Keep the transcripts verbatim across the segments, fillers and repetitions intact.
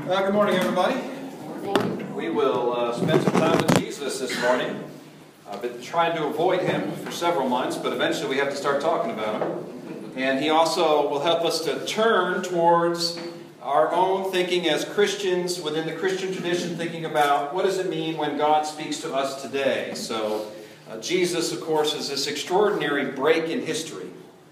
Uh, good morning, everybody. We will uh, spend some time with Jesus this morning. I've been trying to avoid him for several months, but eventually we have to start talking about him. And he also will help us to turn towards our own thinking as Christians within the Christian tradition, thinking about what does it mean when God speaks to us today. So uh, Jesus, of course, is this extraordinary break in history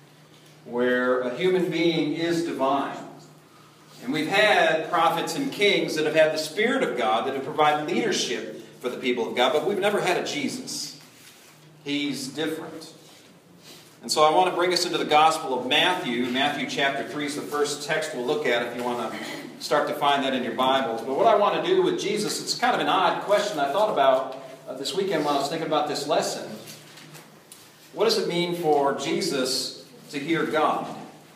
where a human being is divine. And we've had prophets and kings that have had the Spirit of God that have provided leadership for the people of God, but we've never had a Jesus. He's different. And so I want to bring us into the Gospel of Matthew. Matthew chapter three is the first text we'll look at if you want to start to find that in your Bibles. But what I want to do with Jesus, it's kind of an odd question I thought about uh, this weekend when I was thinking about this lesson. What does it mean for Jesus to hear God?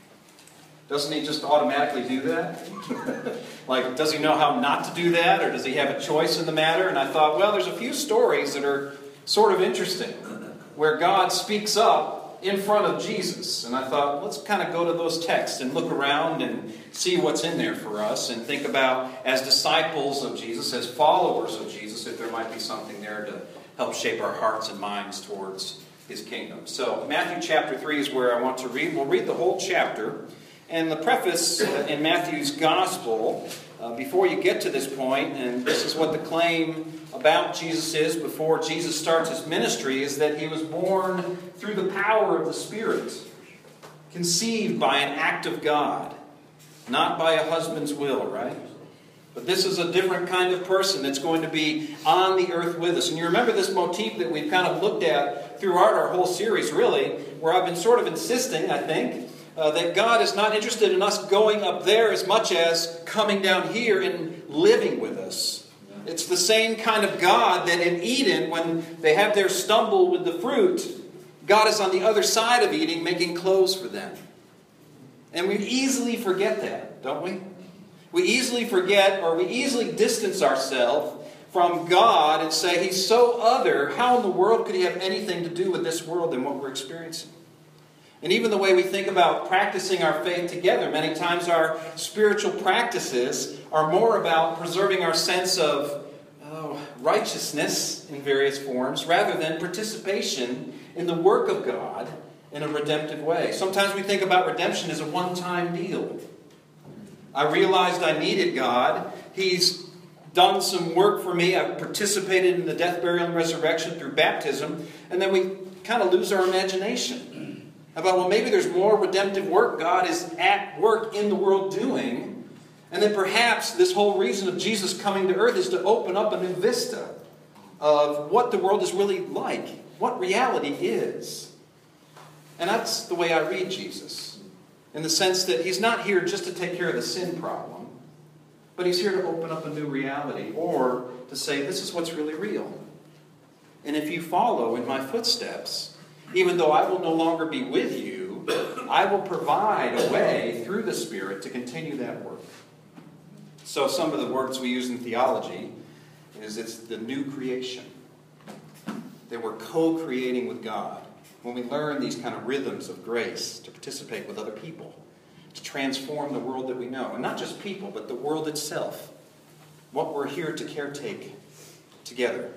Doesn't he just automatically do that? Like, does he know how not to do that? Or does he have a choice in the matter? And I thought, well, there's a few stories that are sort of interesting where God speaks up in front of Jesus. And I thought, let's kind of go to those texts and look around and see what's in there for us. And think about, as disciples of Jesus, as followers of Jesus, if there might be something there to help shape our hearts and minds towards his kingdom. So, Matthew chapter three is where I want to read. We'll read the whole chapter. And the preface in Matthew's Gospel, uh, before you get to this point, and this is what the claim about Jesus is before Jesus starts his ministry, is that he was born through the power of the Spirit, conceived by an act of God, not by a husband's will, right? But this is a different kind of person that's going to be on the earth with us. And you remember this motif that we've kind of looked at throughout our whole series, really, where I've been sort of insisting, I think, Uh, that God is not interested in us going up there as much as coming down here and living with us. It's the same kind of God that in Eden, when they have their stumble with the fruit, God is on the other side of Eden making clothes for them. And we easily forget that, don't we? We easily forget, or we easily distance ourselves from God and say, He's so other. How in the world could He have anything to do with this world and what we're experiencing? And even the way we think about practicing our faith together, many times our spiritual practices are more about preserving our sense of oh, righteousness in various forms rather than participation in the work of God in a redemptive way. Sometimes we think about redemption as a one-time deal. I realized I needed God. He's done some work for me. I've participated in the death, burial, and resurrection through baptism. And then we kind of lose our imagination about, well, maybe there's more redemptive work God is at work in the world doing. And then perhaps this whole reason of Jesus coming to earth is to open up a new vista of what the world is really like, what reality is. And that's the way I read Jesus, in the sense that He's not here just to take care of the sin problem, but He's here to open up a new reality, or to say, this is what's really real. And if you follow in my footsteps, even though I will no longer be with you, I will provide a way through the Spirit to continue that work. So some of the words we use in theology is it's the new creation. That we're co-creating with God. When we learn these kind of rhythms of grace to participate with other people, to transform the world that we know. And not just people, but the world itself. What we're here to caretake together.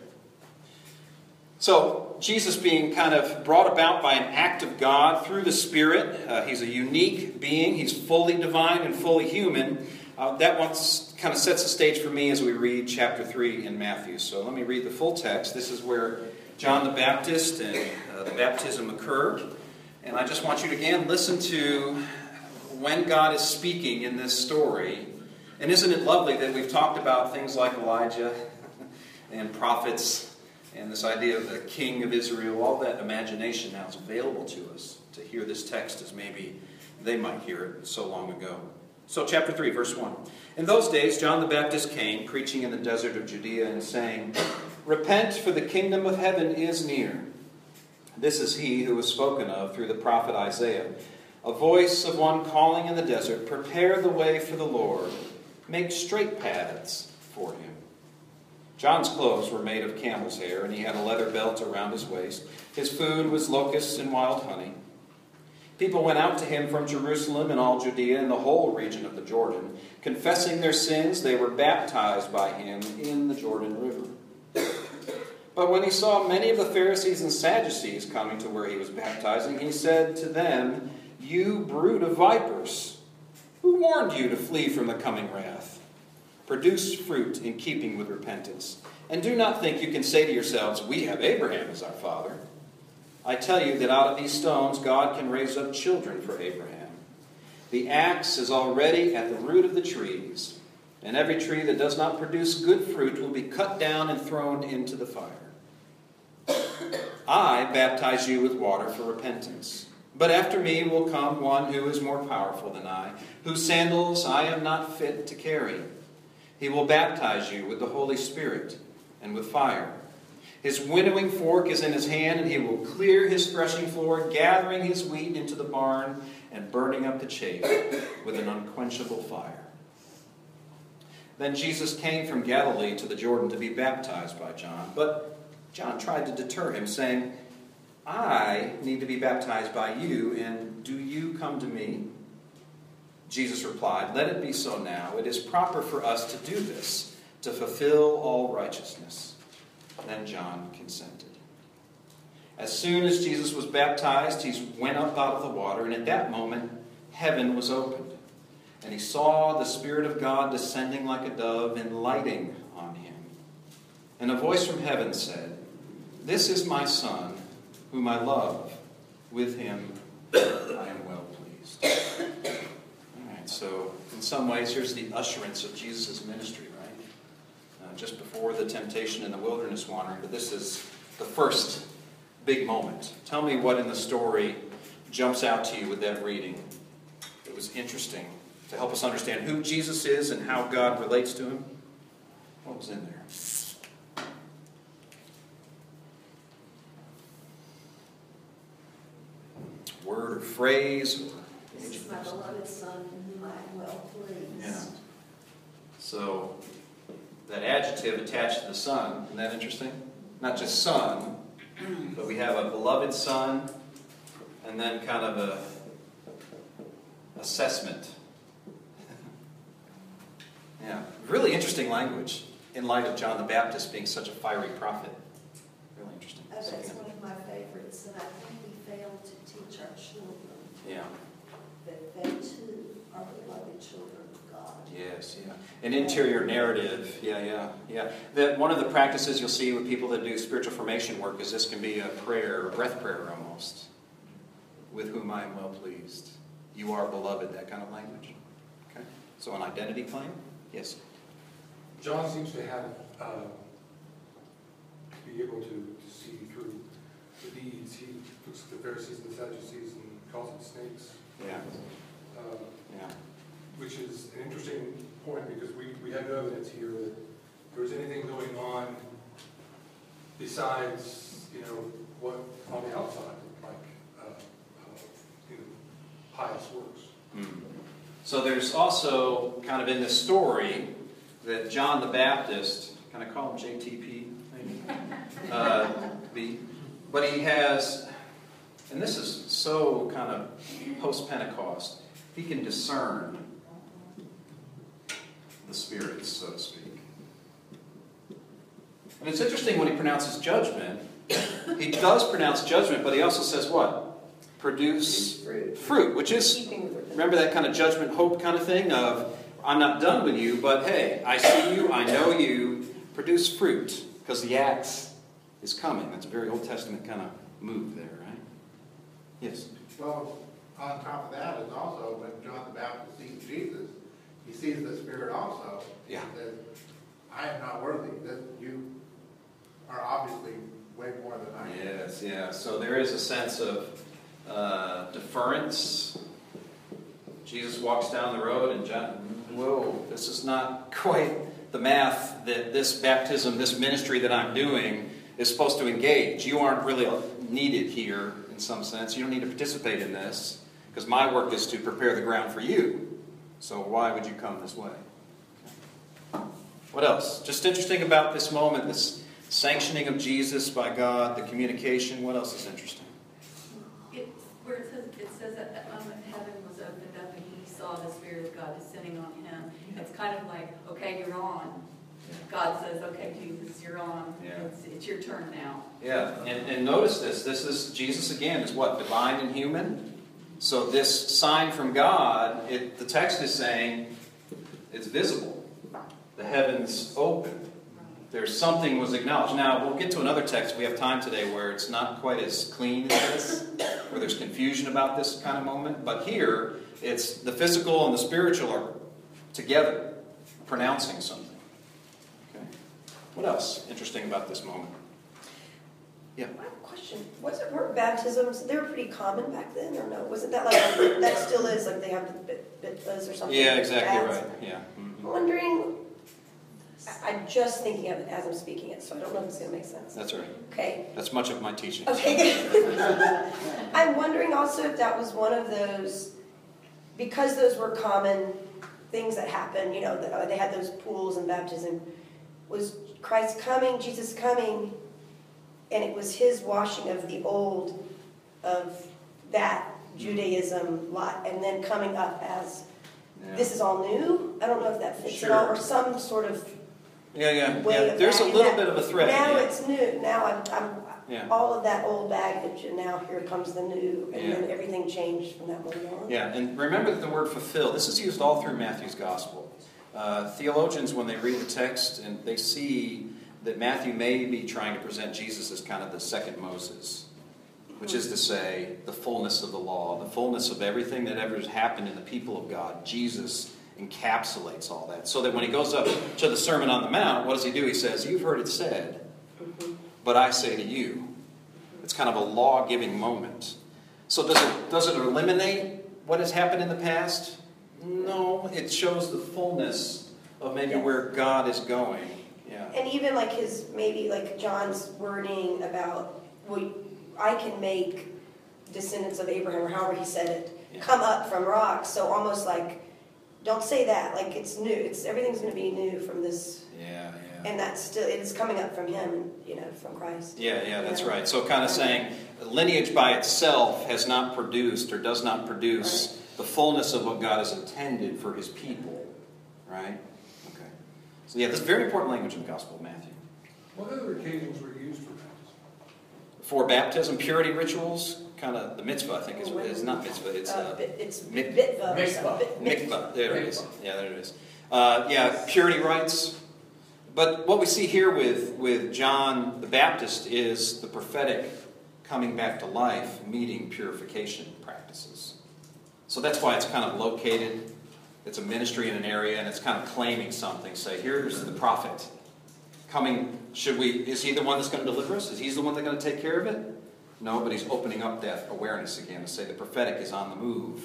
So, Jesus being kind of brought about by an act of God through the Spirit. Uh, he's a unique being. He's fully divine and fully human. Uh, that once kind of sets the stage for me as we read chapter three in Matthew. So let me read the full text. This is where John the Baptist and uh, the baptism occurred. And I just want you to again listen to when God is speaking in this story. And isn't it lovely that we've talked about things like Elijah and prophets, and this idea of the king of Israel, all that imagination now is available to us to hear this text as maybe they might hear it so long ago. So chapter three, verse one. In those days, John the Baptist came, preaching in the desert of Judea and saying, Repent, for the kingdom of heaven is near. This is he who was spoken of through the prophet Isaiah. A voice of one calling in the desert, Prepare the way for the Lord. Make straight paths for him. John's clothes were made of camel's hair, and he had a leather belt around his waist. His food was locusts and wild honey. People went out to him from Jerusalem and all Judea and the whole region of the Jordan. Confessing their sins, they were baptized by him in the Jordan River. But when he saw many of the Pharisees and Sadducees coming to where he was baptizing, he said to them, "You brood of vipers, who warned you to flee from the coming wrath? Produce fruit in keeping with repentance. And do not think you can say to yourselves, 'We have Abraham as our father.' I tell you that out of these stones God can raise up children for Abraham. The axe is already at the root of the trees, and every tree that does not produce good fruit will be cut down and thrown into the fire. I baptize you with water for repentance. But after me will come one who is more powerful than I, whose sandals I am not fit to carry. He will baptize you with the Holy Spirit and with fire. His winnowing fork is in his hand, and he will clear his threshing floor, gathering his wheat into the barn and burning up the chaff with an unquenchable fire." Then Jesus came from Galilee to the Jordan to be baptized by John. But John tried to deter him, saying, "I need to be baptized by you, and do you come to me?" Jesus replied, "Let it be so now. It is proper for us to do this, to fulfill all righteousness." Then John consented. As soon as Jesus was baptized, he went up out of the water, and at that moment heaven was opened. And he saw the Spirit of God descending like a dove and lighting on him. And a voice from heaven said, "This is my Son, whom I love. With him I am well pleased." All right, so in some ways, here's the usherance of Jesus' ministry, right? Uh, just before the temptation in the wilderness wandering, but this is the first big moment. Tell me what in the story jumps out to you with that reading. It was interesting to help us understand who Jesus is and how God relates to him. What was in there? Word or phrase? Or this is my beloved Son, in whom I am well pleased. Yeah. So, that adjective attached to the Son, isn't that interesting? Not just Son, but we have a beloved Son, and then kind of a assessment. Yeah, really interesting language in light of John the Baptist being such a fiery prophet. Really interesting. Oh, that's one of my favorites, and I think we fail to teach our children Yeah. that they too are beloved children of God. Yes, yeah. An interior narrative. Yeah, yeah, yeah. That one of the practices you'll see with people that do spiritual formation work is this can be a prayer, a breath prayer almost. With whom I am well pleased. You are beloved, that kind of language. Okay. So an identity claim? Yes. John seems to have uh, to be able to, to see through the deeds. He looks at the Pharisees and the Sadducees and calls them snakes. Yeah. Uh, Yeah. Which is an interesting point because we, we have no evidence here that there was anything going on besides, you know, what on the outside, like uh, uh, you know, pious works. Mm. So there's also kind of in this story that John the Baptist, can I call him J T P maybe? Uh, the, but he has, and this is so kind of post-Pentecost, he can discern the spirits, so to speak. And it's interesting when he pronounces judgment, he does pronounce judgment, but he also says what? Produce Fruit. fruit, which is, remember that kind of judgment hope kind of thing of, I'm not done with you, but hey, I see you, I know you, produce fruit, because the axe is coming. That's a very Old Testament kind of move there, right? Yes? Well, on top of that is also when John the Baptist sees Jesus, he sees the Spirit also. Yeah. That I am not worthy, that you are obviously way more than I am. Yes, yeah. So there is a sense of uh, deference. Jesus walks down the road and John, whoa, this is not quite the math that this baptism, this ministry that I'm doing is supposed to engage. You aren't really needed here in some sense. You don't need to participate in this because my work is to prepare the ground for you. So why would you come this way? Okay. What else? Just interesting about this moment, this sanctioning of Jesus by God, the communication. What else is interesting? It, where it says, it says that kind of like, okay, you're on. God says, okay, Jesus, you're on. Yeah. It's, it's your turn now. Yeah, and, and notice this. This is, Jesus again is what? Divine and human. So this sign from God, it, the text is saying it's visible. The heavens open. There's something was acknowledged. Now, we'll get to another text. We have time today where it's not quite as clean as this, where there's confusion about this kind of moment. But here, it's the physical and the spiritual are together, pronouncing something. Okay. What else interesting about this moment? Yeah. I have a question. Wasn't weren't baptisms, they were pretty common back then, or no? Wasn't that like, that still is, like they have the bit, bit fuzz or something? Yeah, exactly Baths? right. Yeah. Mm-hmm. I'm wondering, I- I'm just thinking of it as I'm speaking it, so I don't know if it's going to make sense. That's right. Okay. That's much of my teaching. Okay, good. I'm wondering also if that was one of those, because those were common things that happened, you know, that they had those pools and baptism, was Christ coming, Jesus coming, and it was his washing of the old, of that Judaism lot, and then coming up as, Yeah. this is all new? I don't know if that fits at all, or some sort of Yeah, yeah, way yeah. of There's a that. little And bit that- of a thread. Now yeah. it's new. Now I'm, I'm Yeah. all of that old baggage, and now here comes the new, and Yeah. then everything changed from that moment on. Yeah, and remember that the word fulfill, this is used all through Matthew's gospel. Uh, theologians, when they read the text, and they see that Matthew may be trying to present Jesus as kind of the second Moses, which is to say, the fullness of the law, the fullness of everything that ever has happened in the people of God. Jesus encapsulates all that. So that when he goes up to the Sermon on the Mount, what does he do? He says, you've heard it said, but I say to you. It's kind of a law-giving moment. So does it, does it eliminate what has happened in the past? No, it shows the fullness of maybe Yes. where God is going. Yeah. And even like his, maybe like John's wording about, well, I can make descendants of Abraham, or however he said it, Yeah. come up from rocks. So almost like, don't say that. Like it's new. It's everything's going to be new from this, Yeah, yeah. and that's still it's coming up from him, you know, from Christ. Yeah, yeah, that's Yeah. right. So kind of saying lineage by itself has not produced or does not produce Right. the fullness of what God has intended for his people. Right? Okay. So yeah, that's very important language in the Gospel of Matthew. What other occasions were used for baptism? For baptism, purity rituals, kind of the mitzvah, I think is what it is. Not mitzvah, it's Uh, uh, bit- it's mik- bitva. or mikvah. something. Bit- mikvah. There it is. Yeah, there it is. Uh, yeah, purity rites. But what we see here with, with John the Baptist is the prophetic coming back to life, meeting purification practices. So that's why it's kind of located. It's a ministry in an area, and it's kind of claiming something. Say, here's the prophet coming. Should we? Is he the one that's going to deliver us? Is he the one that's going to take care of it? No, but he's opening up that awareness again to say the prophetic is on the move.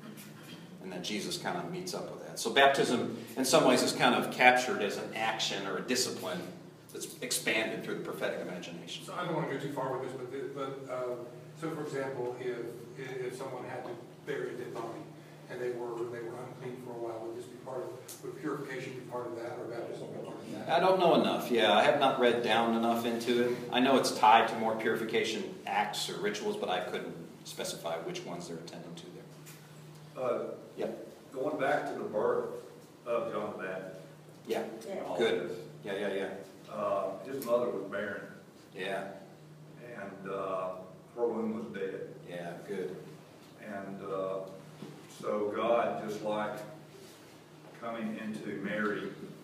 And then Jesus kind of meets up with that. So baptism, in some ways, is kind of captured as an action or a discipline that's expanded through the prophetic imagination. So I don't want to go too far with this, but, the, but uh, so for example, if if someone had to bury a dead body and they were they were unclean for a while, would this be part of would purification be part of that, or baptism be part of that? I don't know enough. Yeah, I have not read down enough into it. I know it's tied to more purification acts or rituals, but I couldn't specify which ones they're attending to there. Uh, Yep. Going back to the birth of John the Baptist. Yeah. Yeah. all Good. this, Yeah, yeah, yeah. Uh, his mother was barren, Yeah. and uh, her womb was dead. Yeah, good. And uh, so God, just like coming into Mary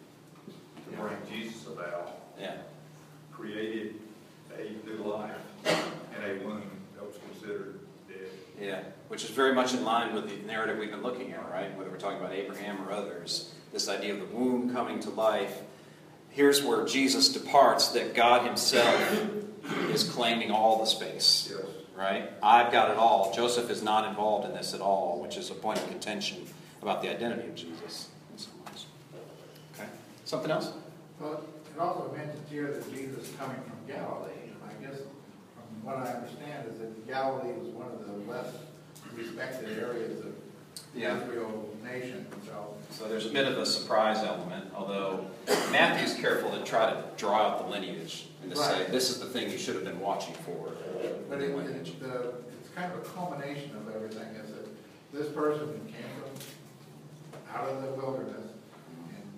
to bring Jesus about, Yeah. created a new life in a womb that was considered dead. Yeah, which is very much in line with the narrative we've been looking at, right? Whether we're talking about Abraham or others. This idea of the womb coming to life. Here's where Jesus departs, that God himself is claiming all the space. Yes. Right? I've got it all. Joseph is not involved in this at all, which is a point of contention about the identity of Jesus in some ways. Okay. Something else? Well, it also mentions here that Jesus is coming from Galilee, and I guess from what I understand is that Galilee was one of the less respected areas of Yeah. Israel nation, so. So there's a bit of a surprise element, although Matthew's careful to try to draw out the lineage and to say, Right. this is the thing you should have been watching for. But it, it, the, it's kind of a culmination of everything, is that this person came from out of the wilderness, and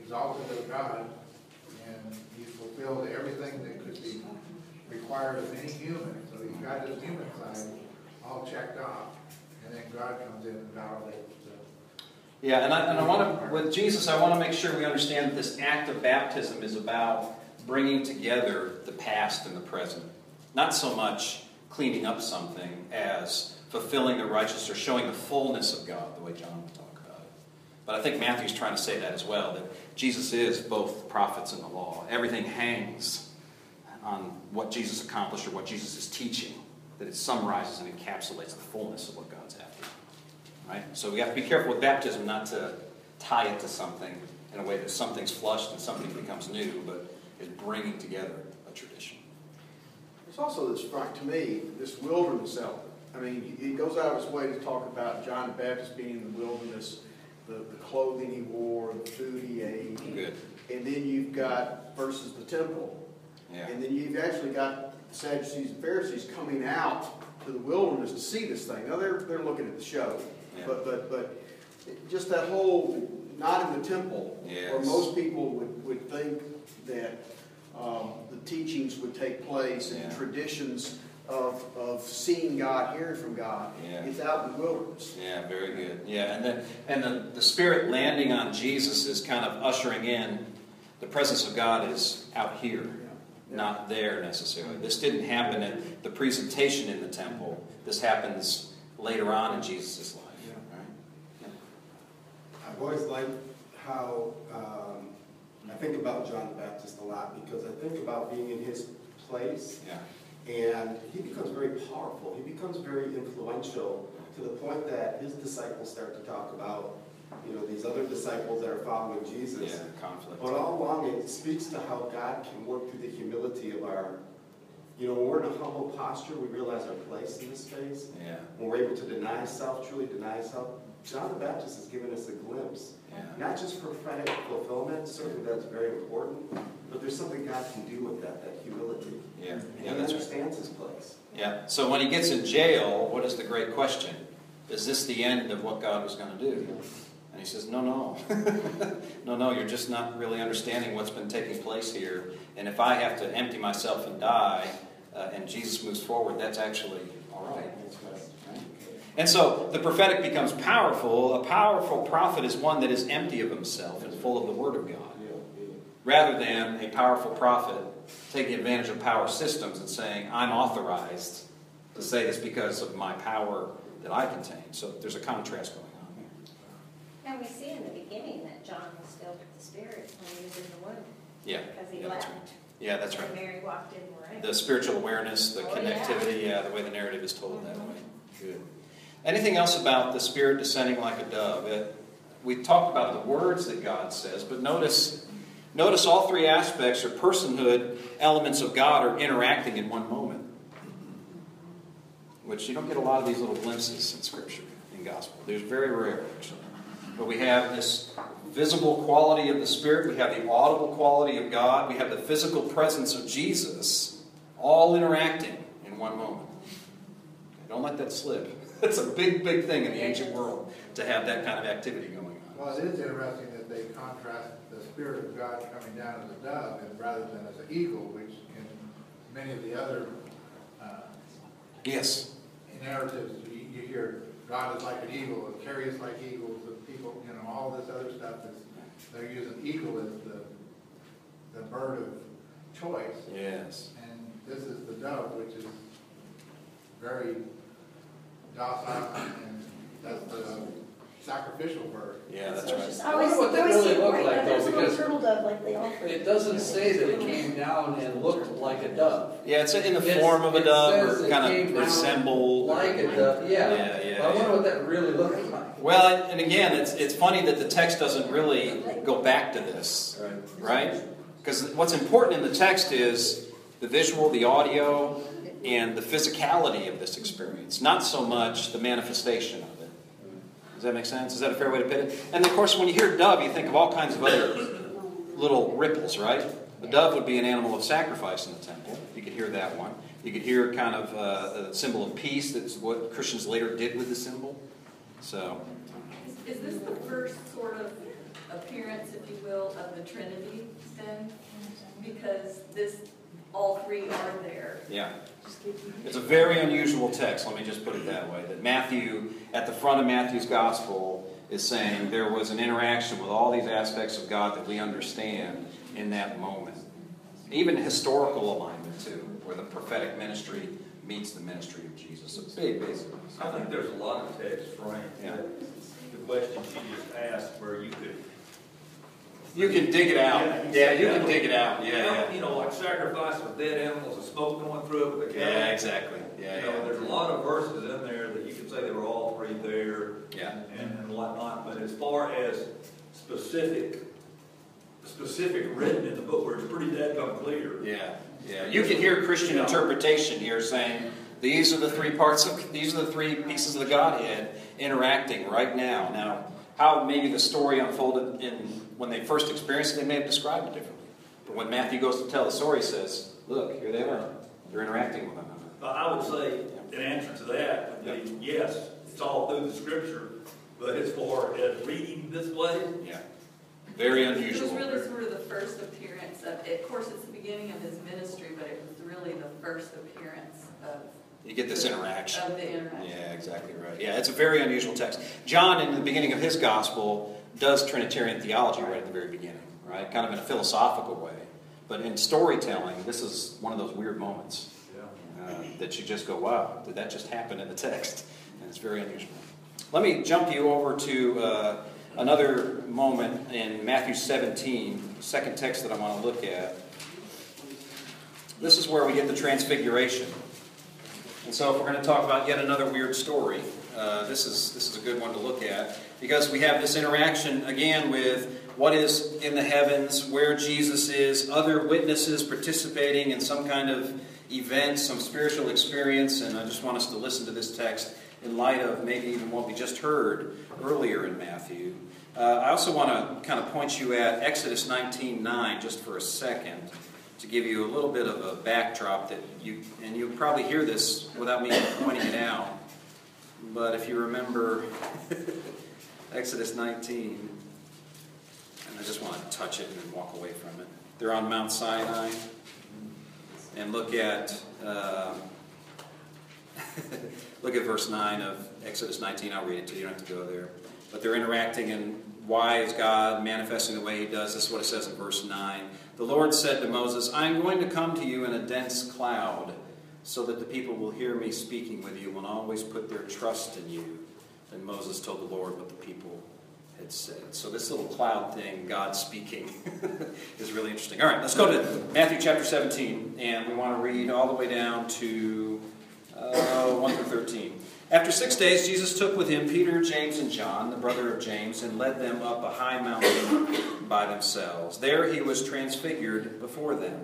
exalted of God, and he's fulfilled everything that could be required of any human. So he's got his human side all checked off, and then God comes in and validates the... Yeah, and I, and I want to, with Jesus, I want to make sure we understand that this act of baptism is about bringing together the past and the present. Not so much cleaning up something as fulfilling the righteousness or showing the fullness of God, the way John would talk about it. But I think Matthew's trying to say that as well, that Jesus is both the prophets and the law. Everything hangs on what Jesus accomplished or what Jesus is teaching, that it summarizes and encapsulates the fullness of what God's after. Right? So we have to be careful with baptism not to tie it to something in a way that something's flushed and something becomes new, but is bringing together a tradition. There's also this, Frank, to me, this wilderness element. I mean, he goes out of his way to talk about John the Baptist being in the wilderness, the, the clothing he wore, the food he ate. Good. And then you've got, versus the temple. Yeah. And then you've actually got the Sadducees and Pharisees coming out to the wilderness to see this thing. Now, they're, they're looking at the show. Yeah. But, but, but just that whole, not in the temple, Yes. where most people would, would think that um, the teachings would take place and Yeah. traditions of, of seeing God, hearing from God. Yeah. It's out in the wilderness. Yeah, very good. Yeah, and then and the, the Spirit landing on Jesus is kind of ushering in the presence of God is out here, not there necessarily. This didn't happen at the presentation in the temple. This happens later on in Jesus' life. Right? I've always liked how um, I think about John the Baptist a lot, because I think about being in his place, Yeah. and he becomes very powerful. He becomes very influential to the point that his disciples start to talk about, you know, these other disciples that are following Jesus. Yeah, conflict. But all along, it speaks to how God can work through the humility of our, you know, when we're in a humble posture, we realize our place in this space. Yeah. When we're able to deny self, truly deny self, John the Baptist has given us a glimpse. Yeah. Not just prophetic fulfillment, certainly that's very important, but there's something God can do with that, that humility. Yeah. And Yeah, he that's right. understands his place. Yeah. So when he gets in jail, what is the great question? Is this the end of what God was going to do? And he says, no, no. no, no, you're just not really understanding what's been taking place here. And if I have to empty myself and die, uh, and Jesus moves forward, that's actually all right. Right? And so the prophetic becomes powerful. A powerful prophet is one that is empty of himself and full of the Word of God, rather than a powerful prophet taking advantage of power systems and saying, I'm authorized to say this because of my power that I contain. So there's a contrast going on there. And we see in the beginning that John was filled with the Spirit when he was in the womb. Yeah. Because he Yeah, that's left. right. Yeah, that's right. And Mary walked in right. The spiritual awareness, the Oh, yeah. connectivity, yeah, the way the narrative is told that way. Good. Anything else about the Spirit descending like a dove? It, we talked about the words that God says, but notice, notice all three aspects or personhood elements of God are interacting in one moment, which you don't get a lot of these little glimpses in Scripture, in Gospel. There's very rare, actually. But we have this visible quality of the Spirit, we have the audible quality of God, we have the physical presence of Jesus, all interacting in one moment. Don't let that slip. It's a big, big thing in the ancient world to have that kind of activity going on. Well, it is interesting that they contrast the Spirit of God coming down as a dove and rather than as an eagle, which in many of the other uh, Yes. narratives, you, you hear God is like an eagle, and carries like eagles, and people, you know, all this other stuff is, they're using eagle as the, the bird of choice. Yes. And this is the dove, which is very docile, and that's the sacrificial bird. Yeah, that's So right. it's I always, wonder what that you always see really it looked right, like, but there's though, a little because turtle dove like they offer. It doesn't say that it came down and looked like a dove. Yeah, it's in the It's- form of a it dove, says or it kind came of down resembled. Like a dove, yeah. Yeah, yeah, I wonder yeah. what that really looked like. Well, and again, it's it's funny that the text doesn't really go back to this, right? Because what's important in the text is the visual, the audio, and the physicality of this experience, not so much the manifestation of it. Does that make sense? Is that a fair way to put it? And of course, when you hear dove, you think of all kinds of other little ripples, right? The dove would be an animal of sacrifice in the temple. You could hear that one. You could hear kind of uh, a symbol of peace. That's what Christians later did with the symbol. So, Is, is this the first sort of appearance if you will, of the Trinity then, because this, all three are there. Yeah. It's a very unusual text, let me just put it that way. That Matthew, at the front of Matthew's gospel, is saying there was an interaction with all these aspects of God that we understand in that moment. Even historical alignment, too, where the prophetic ministry meets the ministry of Jesus. A big, big. I think there's a lot of text, Frank, Yeah. that the question she just asked where you could. You can dig it out. Yeah, Yeah, you can dig it out. Yeah, yeah. You know, like sacrifice of dead animals, the smoke going through it with the cattle. Yeah, exactly. Yeah, You know, yeah. there's a lot of verses in there that you can say they were all three there. Yeah. And, and whatnot, but as far as specific, specific written in the book where it's pretty dadgum clear. Yeah, yeah. You can hear Christian interpretation here saying, these are the three parts of, these are the three pieces of the Godhead interacting right now. Now, how maybe the story unfolded in when they first experienced it, they may have described it differently. But when Matthew goes to tell the story, he says, look, here they are. They're interacting with one another. But I would say, in answer to that, would be, yes, it's all through the scripture, but as far as reading this way, Yeah. Very It unusual. was really sort of the first appearance of, of course, it's the beginning of his ministry, but it was really the first appearance of. You get this interaction. Of the interaction. Yeah, exactly right. Yeah, it's a very unusual text. John, in the beginning of his gospel, does Trinitarian theology right at the very beginning, right? Kind of in a philosophical way. But in storytelling, this is one of those weird moments uh, that you just go, wow, did that just happen in the text? And it's very unusual. Let me jump you over to uh, another moment in Matthew seventeen, second text that I want to look at. This is where we get the transfiguration. And so if we're going to talk about yet another weird story, uh, this is this is a good one to look at, because we have this interaction again with what is in the heavens, where Jesus is, other witnesses participating in some kind of event, some spiritual experience, and I just want us to listen to this text in light of maybe even what we just heard earlier in Matthew. Uh, I also want to kind of point you at Exodus nineteen nine just for a second, to give you a little bit of a backdrop that you, and you'll probably hear this without me pointing it out, but if you remember Exodus nineteen, and I just want to touch it and then walk away from it. They're on Mount Sinai, and look at uh, look at verse nine of Exodus nineteen. I'll read it to you, you don't have to go there. But they're interacting, and why is God manifesting the way He does? This is what it says in verse nine. The Lord said to Moses, I am going to come to you in a dense cloud, so that the people will hear me speaking with you and always put their trust in you. And Moses told the Lord what the people had said. So this little cloud thing, God speaking, is really interesting. All right, let's go to Matthew chapter seventeen, and we want to read all the way down to uh, one through thirteen. After six days, Jesus took with him Peter, James, and John, the brother of James, and led them up a high mountain by themselves. There he was transfigured before them.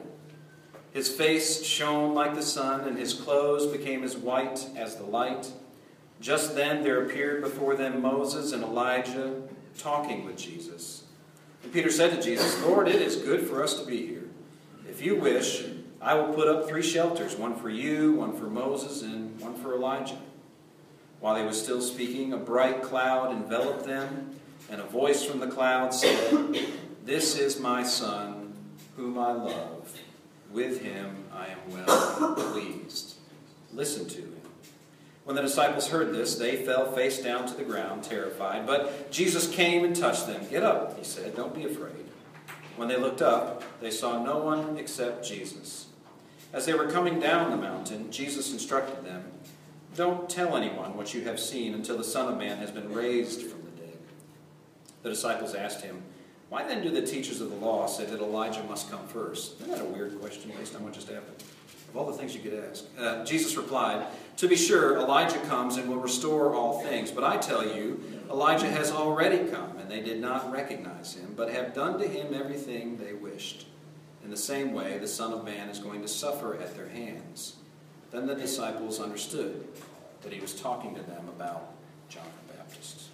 His face shone like the sun, and his clothes became as white as the light. Just then there appeared before them Moses and Elijah talking with Jesus. And Peter said to Jesus, Lord, it is good for us to be here. If you wish, I will put up three shelters, one for you, one for Moses, and one for Elijah. While he was still speaking, a bright cloud enveloped them, and a voice from the cloud said, This is my Son, whom I love. With him I am well pleased. Listen to him. When the disciples heard this, they fell face down to the ground, terrified. But Jesus came and touched them. Get up, he said. Don't be afraid. When they looked up, they saw no one except Jesus. As they were coming down the mountain, Jesus instructed them, Don't tell anyone what you have seen until the Son of Man has been raised from the dead. The disciples asked him, Why then do the teachers of the law say that Elijah must come first? Isn't that a weird question based on what just happened? Of all the things you could ask. Uh, Jesus replied, To be sure, Elijah comes and will restore all things. But I tell you, Elijah has already come, and they did not recognize him, but have done to him everything they wished. In the same way, the Son of Man is going to suffer at their hands. Then the disciples understood that he was talking to them about John the Baptist.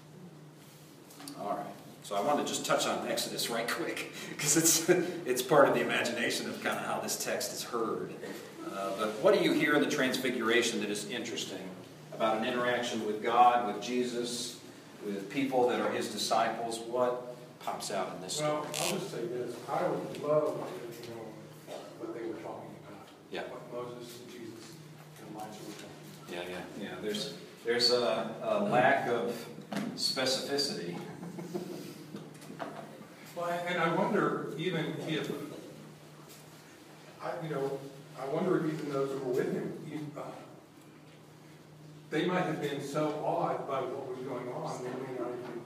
All right. So I want to just touch on Exodus right quick, because it's it's part of the imagination of kind of how this text is heard. Uh, but what do you hear in the Transfiguration that is interesting about an interaction with God, with Jesus, with people that are his disciples? What pops out in this story. Well, I'll just say this, I would love to know what they were talking about. Yeah. What Moses, Jesus, and Elijah were talking Yeah, yeah, yeah. There's there's a, a lack of specificity. about. Well, and I wonder even if, I, you know, I wonder if even those who were with him, you, uh, they might have been so awed by what was going on, they may not even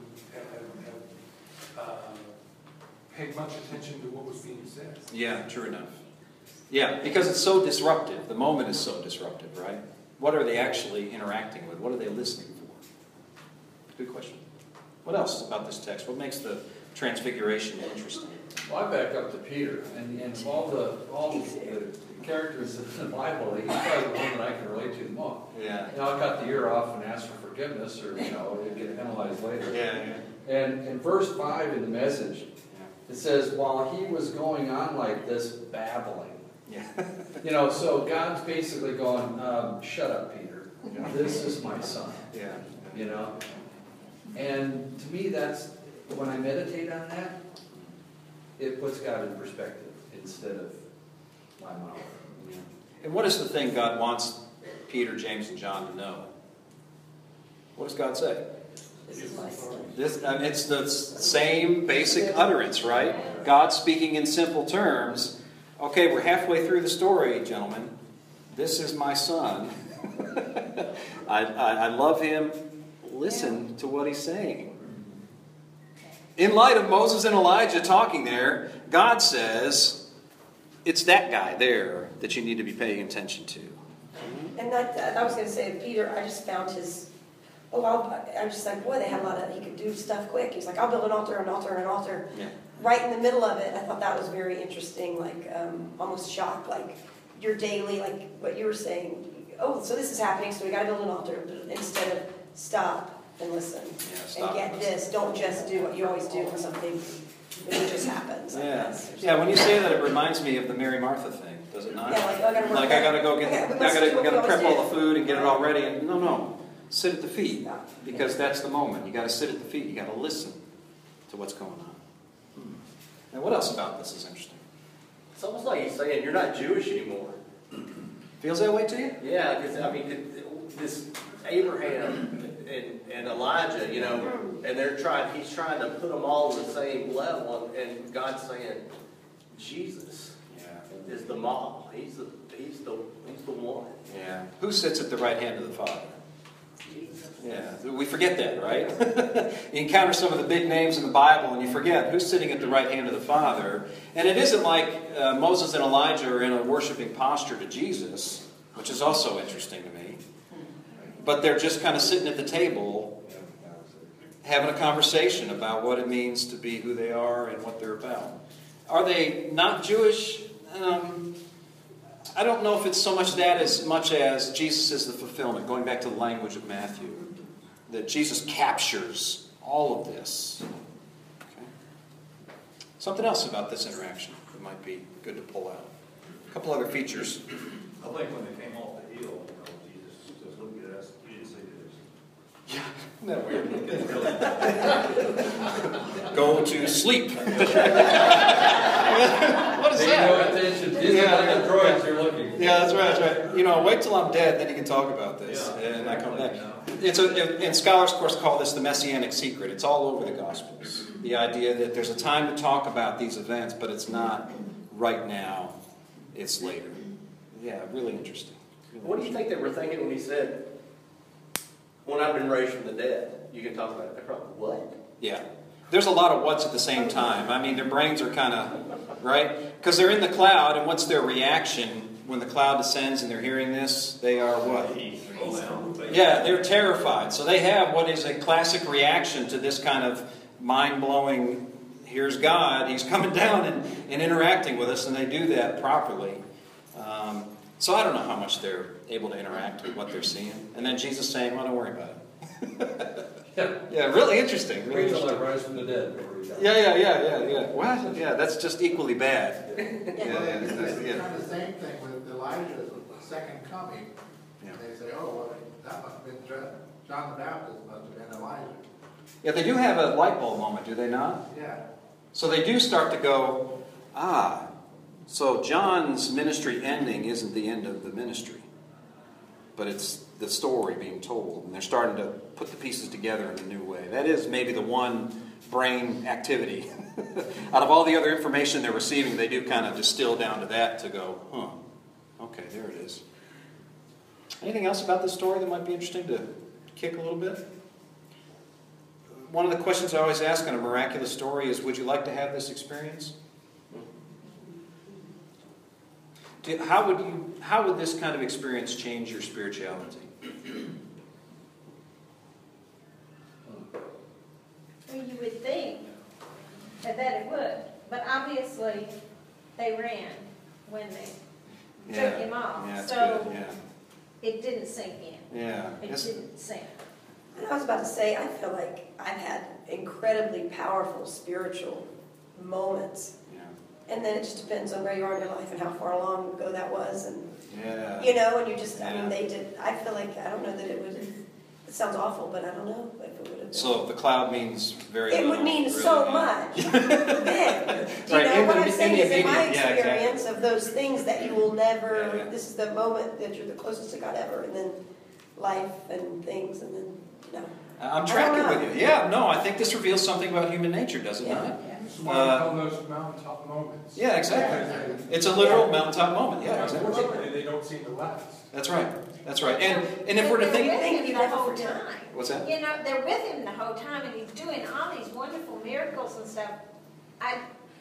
have, have uh, paid much attention to what was being said. Yeah, true enough. Yeah, because it's so disruptive. The moment is so disruptive, right? What are they actually interacting with? What are they listening for? Good question. What else about this text? What makes the transfiguration interesting? Well, I back up to Peter, and, and of all the, all the characters in the Bible, he's probably the one that I can relate to the most. Yeah. You know, I cut the ear off and asked for forgiveness, or, you know, it'd get penalized later. Yeah, yeah. And in verse five in the Message, it says, while he was going on like this, babbling. Yeah. You know, so God's basically going, um, shut up, Peter. This is my son. Yeah. You know? And to me, that's, when I meditate on that, it puts God in perspective instead of my mouth. Yeah. And what is the thing God wants Peter, James, and John to know? What does God say? This is my son. This, I mean, it's the same basic utterance, right? God speaking in simple terms. Okay, we're halfway through the story, gentlemen. This is my son. I, I, I love him. Listen to what he's saying. In light of Moses and Elijah talking there, God says, it's that guy there that you need to be paying attention to. And that, that I was going to say, Peter, I just found his, oh, I'll, I'm just like, boy, they had a lot of, he could do stuff quick. He's like, I'll build an altar, an altar, an altar. Yeah. Right in the middle of it, I thought that was very interesting, like um, almost shock, like your daily, like what you were saying. Oh, so this is happening, so we got to build an altar. Instead of stop and listen Yeah, stop and get and listen. this. Don't just do what you always do when something when it just happens. I Yeah. guess, or Yeah, when you something. say that, it reminds me of the Mary Martha thing, does it not? Yeah, like, oh, I gotta work Like, that. I gotta go get, Okay, we I must gotta, do what gotta we prep always all the do. food and get it Right. all ready. And no, no, sit at the feet, Stop. because that's the moment. You gotta sit at the feet. You gotta listen to what's going on. Hmm. And what else about this is interesting? It's almost like he's saying, you're not Jewish anymore. Feels that way to you? Yeah, because, I mean, it- this Abraham and, and Elijah, you know, and they're trying, he's trying to put them all on the same level, and God's saying, Jesus Yeah. is the model. He's the, he's the, he's the one. Yeah. Who sits at the right hand of the Father? Yeah, we forget that, right? You encounter some of the big names in the Bible and you forget who's sitting at the right hand of the Father. And it isn't like uh, Moses and Elijah are in a worshiping posture to Jesus, which is also interesting to me. But they're just kind of sitting at the table having a conversation about what it means to be who they are and what they're about. Are they not Jewish? Um, I don't know if it's so much that as much as Jesus is the fulfillment, going back to the language of Matthew, that Jesus captures all of this. Okay. Something else about this interaction that might be good to pull out. A couple other features. I think when they came off the hill, you know, Jesus says, look at us, you didn't see this. Yeah, isn't that weird? Go to sleep. What is Pay that? no attention. These Yeah. are like the droids you're looking. Yeah, that's right, that's right. You know, wait till I'm dead, then you can talk about this. Yeah, and I come back. exactly. It's a, and scholars, of course, call this the Messianic secret. It's all over the Gospels. The idea that there's a time to talk about these events, but it's not right now. It's later. Yeah, really interesting. Really What do you think they were thinking when he said, when I've been raised from the dead, you can talk about it? They're probably, what? Yeah. There's a lot of what's at the same time. I mean, their brains are kind of, right? Because they're in the cloud, and what's their reaction when the cloud descends and they're hearing this? They are what? Yeah, they're terrified. So they have what is a classic reaction to this kind of mind-blowing, here's God, He's coming down and, and interacting with us, and they do that properly. Um, so I don't know how much they're able to interact with what they're seeing. And then Jesus saying, well, don't worry about it. Yeah. Yeah, really interesting. Really Wait till I interesting. rise from the dead before you die. Yeah, yeah, yeah, yeah, yeah. What? Yeah, that's just equally bad. Yeah, yeah, It's exactly, yeah. kind of the same thing with Elijah's second coming. Yeah. They say, oh, well, that must have been John, John the Baptist must have been Elijah. Yeah, they do have a light bulb moment, do they not? Yeah. So they do start to go, ah, so John's ministry ending isn't the end of the ministry, but it's the story being told. And they're starting to put the pieces together in a new way. That is maybe the one brain activity. Out of all the other information they're receiving, they do kind of distill down to that to go, huh, okay, there it is. Anything else about this story that might be interesting to kick a little bit? One of the questions I always ask on a miraculous story is, would you like to have this experience? Do, how would you? How would this kind of experience change your spirituality? Well, you would think that it would, but obviously they ran when they Yeah. took him off, Yeah, it's so good. Yeah. it didn't sink in. Yeah. It It's- didn't sink. And I was about to say, I feel like I've had incredibly powerful spiritual moments. Yeah. And then it just depends on where you are in your life and how far along ago that was. And, Yeah. you know, and you just, I Yeah. mean, they did, I feel like, I don't know that it would, it sounds awful, but I don't know if it would have been. So the cloud means very It little. would mean really, so yeah. much then. Do you Right, know in what the- I'm in saying? the Is in my immediate- yeah, exactly. experience of those things that you will never, Yeah, yeah. this is the moment that you're the closest to God ever, and then life and things, and then, no. I'm I tracking don't know. with you. Yeah, no, I think this reveals something about human nature, does it Yeah. not? This is why we Uh, call those mountaintop moments. Yeah, exactly. Because It's a literal Yeah. mountaintop moment. Yeah, exactly. Unfortunately, they don't seem to last. That's right. That's right. And and if we're to They're think, with Thank him you, the never whole forget. time. what's that? You know, they're with him the whole time, and he's doing all these wonderful miracles and stuff. I,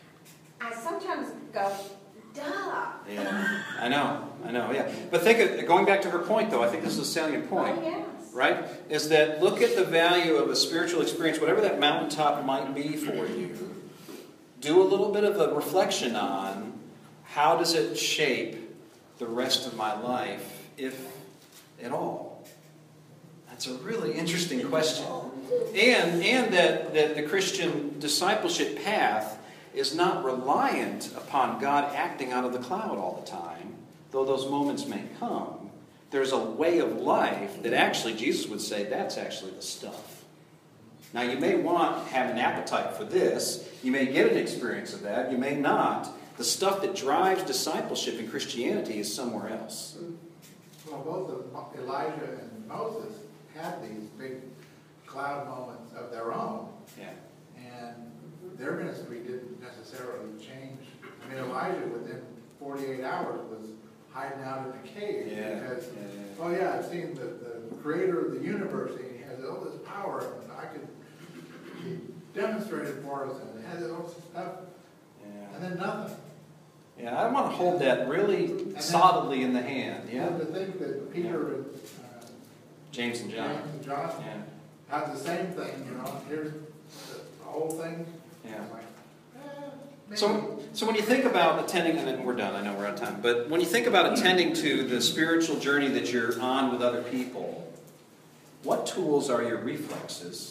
I sometimes go, duh. Yeah, I know, I know. Yeah, but think of, going back to her point, though. I think this is a salient point. Oh, yes. Right? Is that look at the value of a spiritual experience, whatever that mountaintop might be for you. Do a little bit of a reflection on how does it shape the rest of my life, if at all. That's a really interesting question. And and that, that the Christian discipleship path is not reliant upon God acting out of the cloud all the time, though those moments may come. There's a way of life that actually, Jesus would say, that's actually the stuff. Now, you may want have an appetite for this. You may get an experience of that. You may not. The stuff that drives discipleship in Christianity is somewhere else. Well, both of Elijah and Moses had these big cloud moments of their own, Yeah. and their ministry didn't necessarily change. I mean, Elijah, within forty-eight hours, was hiding out in a cave Yeah. because, Yeah, yeah. oh yeah, I've seen the, the creator of the universe, and he has all this power, and I could, he demonstrated for us, and it has all this stuff, Yeah. and then nothing. Yeah, I want to hold that really then- solidly in the hand. Yeah. And to think that Peter and uh, James and John. James and John Yeah. had the same thing, you know, here's the, the whole thing. Yeah. I'm like, eh, maybe. So, so when you think about attending, and then we're done, I know we're out of time, but when you think about attending to the spiritual journey that you're on with other people, what tools are your reflexes?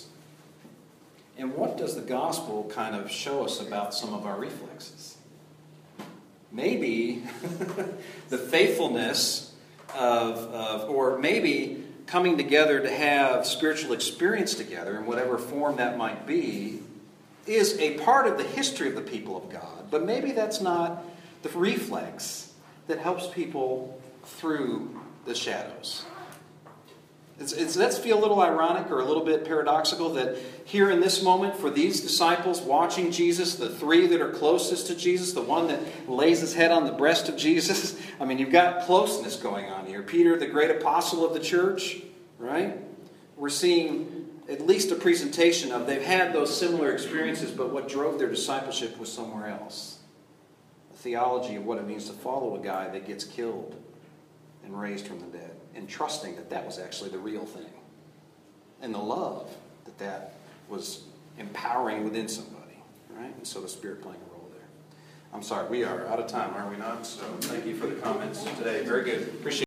And what does the gospel kind of show us about some of our reflexes? Maybe the faithfulness of, of, or maybe coming together to have spiritual experience together in whatever form that might be, is a part of the history of the people of God. But maybe that's not the reflex that helps people through the shadows. It's, it's, does that feel a little ironic or a little bit paradoxical that here in this moment for these disciples watching Jesus, the three that are closest to Jesus, the one that lays his head on the breast of Jesus, I mean, you've got closeness going on here. Peter, the great apostle of the church, right? We're seeing at least a presentation of they've had those similar experiences, but what drove their discipleship was somewhere else. A theology of what it means to follow a guy that gets killed and raised from the dead, and trusting that that was actually the real thing. And the love that that was empowering within somebody, right? And so the Spirit playing a role there. I'm sorry, we are out of time, are we not? So thank you for the comments today. Very good. Appreciate it.